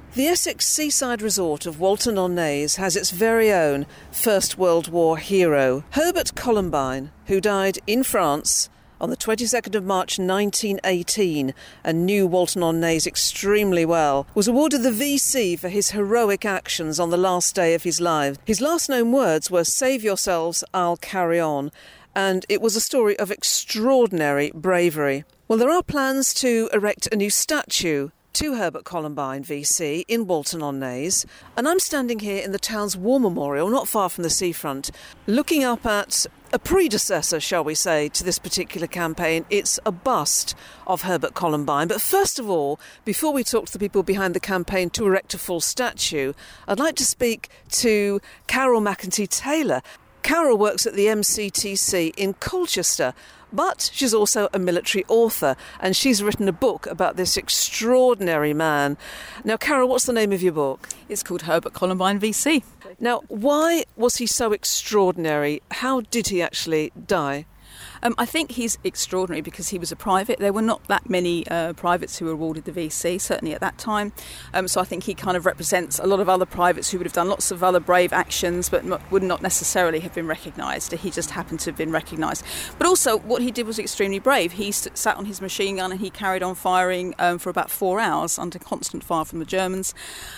The Essex seaside resort of Walton-on-Naze has its very own First World War hero, Herbert Columbine, who died in France on the 22nd of March 1918 and knew Walton-on-Naze extremely well, was awarded the VC for his heroic actions on the last day of his life. His last known words were, "Save yourselves, I'll carry on." And it was a story of extraordinary bravery. Well, there are plans to erect a new statue to Herbert Columbine VC in Walton-on-Naze, and I'm standing here in the town's war memorial, not far from the seafront, looking up at a predecessor, shall we say, to this particular campaign. It's a bust of Herbert Columbine. But first of all, before we talk to the people behind the campaign to erect a full statue, I'd like to speak to Carol McEntee-Taylor. Carol works at the MCTC in Colchester, but she's also a military author, and she's written a book about this extraordinary man. Now, Carol, what's the name of your book? It's called Herbert Columbine VC. Now, why was he so extraordinary? How did he actually die? I think he's extraordinary because he was a private. There were not that many privates who were awarded the VC, certainly at that time. So I think he kind of represents a lot of other privates who would have done lots of other brave actions but would not necessarily have been recognised. He just happened to have been recognised. But also what he did was extremely brave. He sat on his machine gun and he carried on firing for about 4 hours under constant fire from the Germans.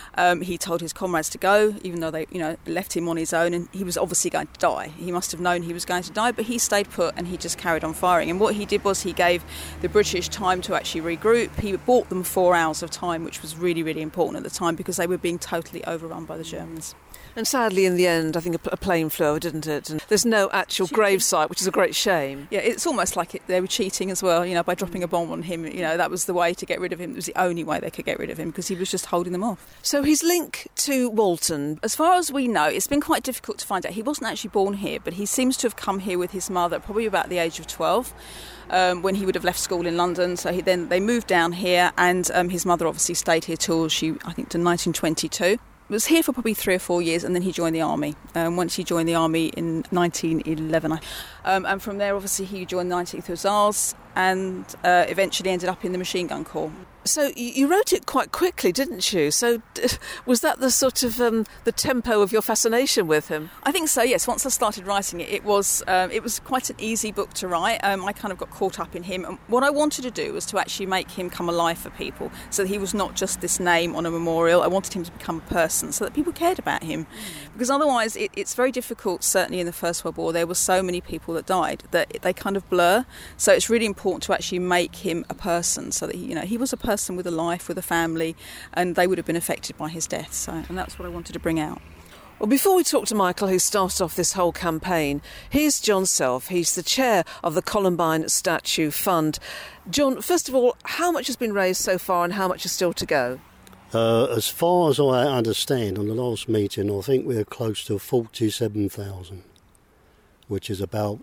He told his comrades to go, even though they, left him on his own, and he was obviously going to die. He must have known he was going to die, but he stayed put and he just carried on firing. And what he did was he gave the British time to actually regroup. He bought them 4 hours of time, which was really, really important at the time because they were being totally overrun by the Germans. And sadly, in the end, I think a plane flew over, didn't it? And there's no actual gravesite, which is a great shame. Yeah, it's almost like they were cheating as well, by dropping a bomb on him. That was the way to get rid of him. It was the only way they could get rid of him because he was just holding them off. So his link to Walton? As far as we know, it's been quite difficult to find out. He wasn't actually born here, but he seems to have come here with his mother probably about the age of 12. When he would have left school in London. So they moved down here, and his mother obviously stayed here till to 1922. Was here for probably 3 or 4 years, and then he joined the army. Once he joined the army in 1911. And from there, obviously, he joined the 19th Hussars and eventually ended up in the Machine Gun Corps. So you wrote it quite quickly, didn't you? So was that the sort of the tempo of your fascination with him? I think so, yes. Once I started writing it, it was quite an easy book to write. I kind of got caught up in him. And what I wanted to do was to actually make him come alive for people, so that he was not just this name on a memorial. I wanted him to become a person so that people cared about him. Because otherwise it's very difficult, certainly in the First World War. There were so many people that died that they kind of blur. So it's really important to actually make him a person so that he was a person with a life, with a family, and they would have been affected by his death. And that's what I wanted to bring out. Well, before we talk to Michael, who started off this whole campaign, here's John Self. He's the chair of the Columbine Statue Fund. John, first of all, how much has been raised so far and how much is still to go? As far as I understand, on the last meeting, I think we're close to 47,000, which is about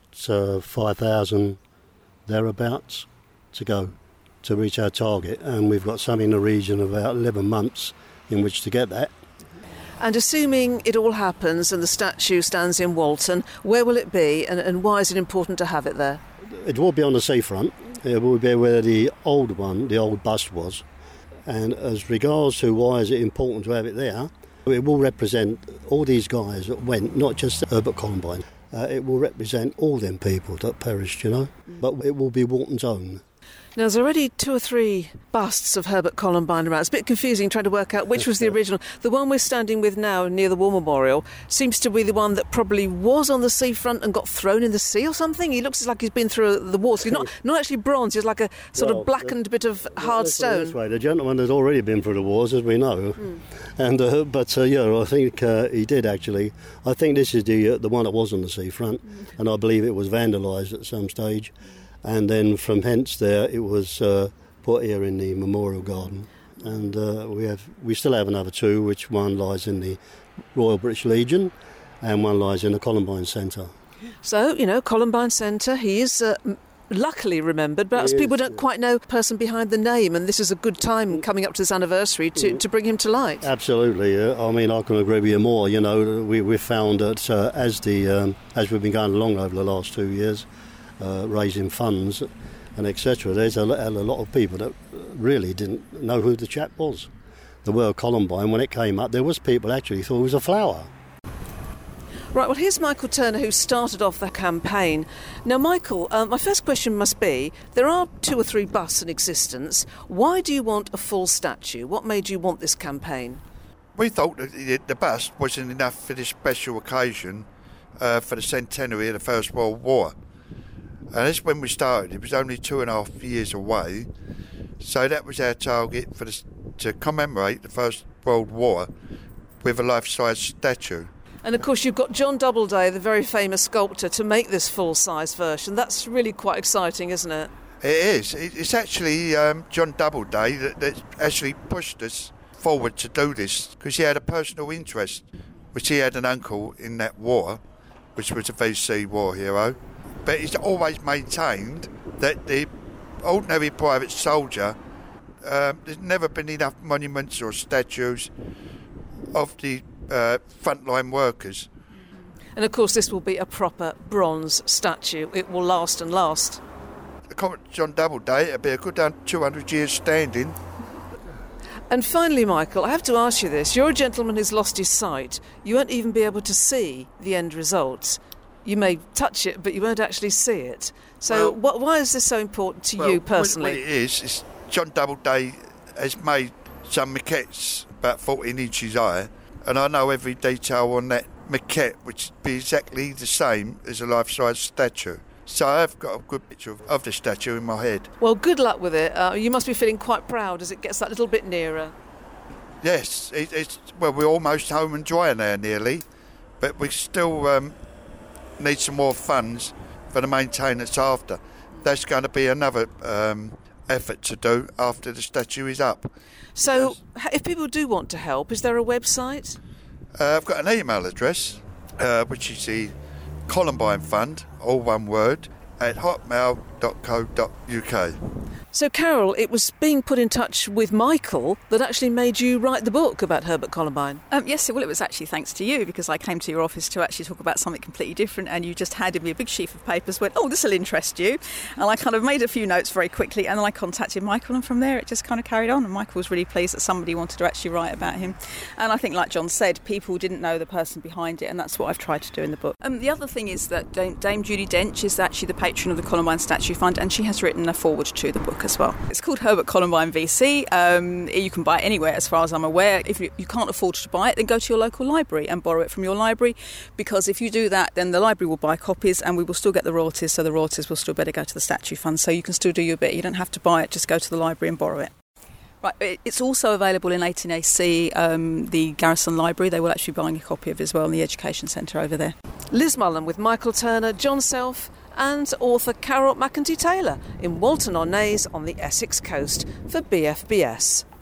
5,000 thereabouts to go to reach our target, and we've got some in the region of about 11 months in which to get that. And assuming it all happens and the statue stands in Walton, where will it be and why is it important to have it there? It will be on the seafront. It will be where the old bust was. And as regards to why is it important to have it there, it will represent all these guys that went, not just Herbert Columbine. It will represent all them people that perished, but it will be Walton's own. Now, there's already 2 or 3 busts of Herbert Columbine around. It's a bit confusing trying to work out which was the original. The one we're standing with now near the War Memorial seems to be the one that probably was on the seafront and got thrown in the sea or something. He looks like he's been through the war. So he's not actually bronze, he's like a sort of blackened bit of hard stone. This way. The gentleman has already been through the wars, as we know. And I think he did actually. I think this is the one that was on the seafront, and I believe it was vandalised at some stage. And then from hence there, it was put here in the Memorial Garden. And we still have another 2, which one lies in the Royal British Legion and one lies in the Columbine Centre. So, Columbine Centre, he is luckily remembered, but people don't quite know the person behind the name, and this is a good time coming up to this anniversary to bring him to light. Absolutely. I can agree with you more. We've found that as we've been going along over the last 2 years, raising funds and etc. There's a lot of people that really didn't know who the chap was. the word Columbine, when it came up, there was people actually thought it was a flower. Right, well, here's Michael Turner, who started off the campaign. Now, Michael, my first question must be, there are 2 or 3 busts in existence. Why do you want a full statue? What made you want this campaign? We thought that the bust wasn't enough for this special occasion for the centenary of the First World War. And that's when we started. It was only 2.5 years away. So that was our target to commemorate the First World War with a life-size statue. And of course you've got John Doubleday, the very famous sculptor, to make this full-size version. That's really quite exciting, isn't it? It is. It's actually John Doubleday that actually pushed us forward to do this, because he had a personal interest, which he had an uncle in that war, which was a VC war hero. But he's always maintained that the ordinary private soldier, there's never been enough monuments or statues of the frontline workers. And of course this will be a proper bronze statue. It will last and last. According to John Doubleday, it'll be a good 200 years standing. And finally, Michael, I have to ask you this. You're a gentleman who's lost his sight. You won't even be able to see the end result. You may touch it, but you won't actually see it. So why is this so important to you personally? What it is John Doubleday has made some maquettes about 14 inches high, and I know every detail on that maquette, which would be exactly the same as a life-size statue. So I've got a good picture of the statue in my head. Well, good luck with it. You must be feeling quite proud as it gets that little bit nearer. Yes, we're almost home and dry now nearly, but we still need some more funds for the maintenance after. That's going to be another effort to do after the statue is up. So if people do want to help, is there a website? I've got an email address, which is the Columbine Fund, all one word, at hotmail.co.uk. So, Carol, it was being put in touch with Michael that actually made you write the book about Herbert Columbine. Yes, well, it was actually thanks to you, because I came to your office to actually talk about something completely different, and you just handed me a big sheaf of papers, went, oh, this will interest you. And I kind of made a few notes very quickly, and then I contacted Michael, and from there it just kind of carried on. And Michael was really pleased that somebody wanted to actually write about him. And I think, like John said, people didn't know the person behind it, and that's what I've tried to do in the book. The other thing is that Dame Judi Dench is actually the patron of the Columbine Statue Fund, and she has written a foreword to the book as well. It's called Herbert Columbine VC. You can buy it anywhere as far as I'm aware. If you can't afford to buy it, then go to your local library and borrow it from your library, because if you do that, then the library will buy copies and we will still get the royalties, so the royalties will still better go to the statue fund. So you can still do your bit. You don't have to buy it, just go to the library and borrow it. Right, it's also available in 18AC, the Garrison Library. They will actually be buying a copy of it as well in the Education Centre over there. Liz Mullen with Michael Turner, John Self and author Carol McEntee Taylor in Walton-on-Naze on the Essex coast for BFBS.